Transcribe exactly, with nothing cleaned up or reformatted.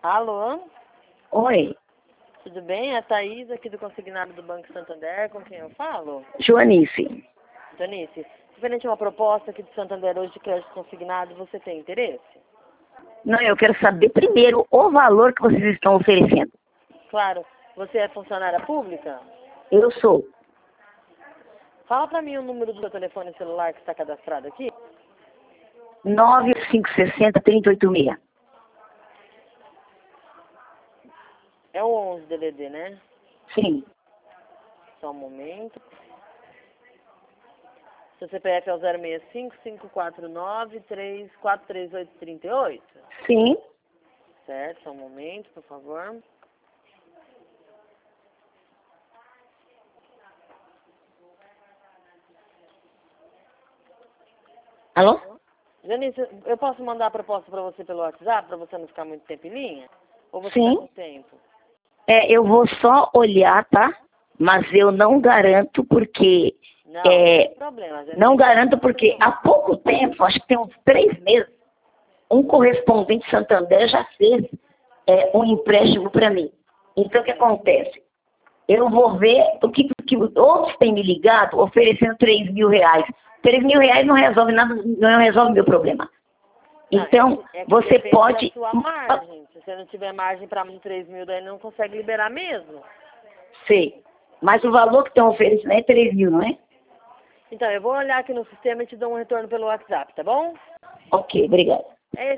Alô? Oi, Tudo bem? É a Thaís aqui do Consignado do Banco Santander, com quem eu falo? Joanice. Janice, referente a uma proposta aqui do Santander hoje de crédito consignado, você tem interesse? Não, eu quero saber primeiro o valor que vocês estão oferecendo. Claro. Você é funcionária pública? Eu sou Fala pra mim o número do seu telefone celular que está cadastrado aqui. nove cinco seis zero, três oito seis. É o onze D D D, né? Sim, Só um momento. Seu C P F é o zero seis cinco, cinco quatro nove, três quatro três oito, três oito. sim. Certo, só um momento, por favor. Alô? Janice, eu posso mandar a proposta para você pelo WhatsApp, para você não ficar muito tempo em linha? Ou você Sim. está com tempo? É, eu vou só olhar, tá? Mas eu não garanto porque... Não, é, não tem problema. Janice. não garanto porque há pouco tempo, acho que tem uns três meses, um correspondente Santander já fez é, um empréstimo para mim. Então, o que acontece? Eu vou ver o que, que outros têm me ligado oferecendo três mil reais. três mil reais não resolve nada, não resolve meu problema. Então, é que, é que você depende pode... da sua margem. Se você não tiver margem para três mil, daí não consegue liberar mesmo. Sei. Mas o valor que estão oferecendo é três mil, não é? Então, eu vou olhar aqui no sistema e te dou um retorno pelo WhatsApp, tá bom? Ok, obrigada. É